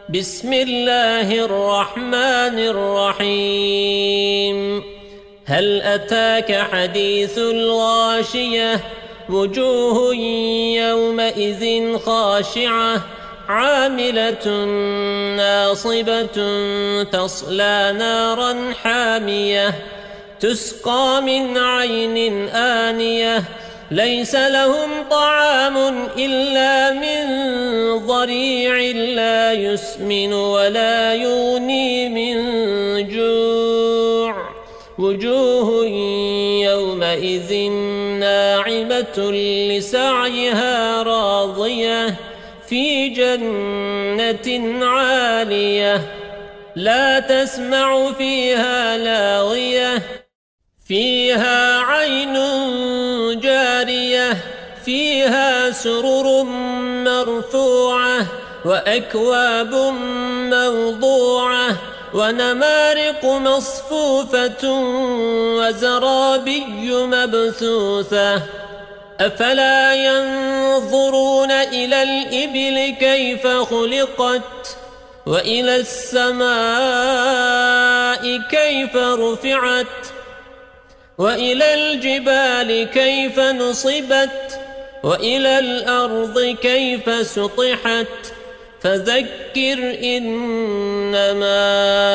بسم الله الرحمن الرحيم هل أتاك حديث الغاشية وجوه يومئذ خاشعة عاملة ناصبة تصلى نارا حامية تسقى من عين آنية ليس لهم طعام إلا من ضريع لا يسمن ولا يغني من جوع وجوه يومئذ ناعمة لسعيها راضية في جنة عالية لا تسمع فيها لاغية فيها عين جارية فيها سرر مرفوعة وأكواب موضوعة ونمارق مصفوفة وزرابي مبثوثة أفلا ينظرون إلى الإبل كيف خلقت وإلى السماء كيف رفعت وإلى الجبال كيف نصبت وإلى الأرض كيف سطحت فذكر إنما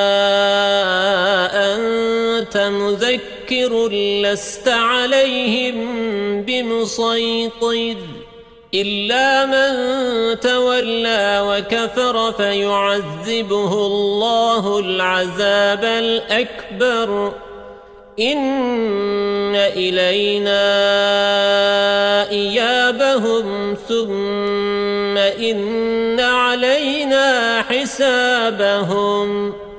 أنت مذكر لست عليهم بمسيطر إلا من تولى وكفر فيعذبه الله العذاب الأكبر إن إلينا إيابهم ثم إن علينا حسابهم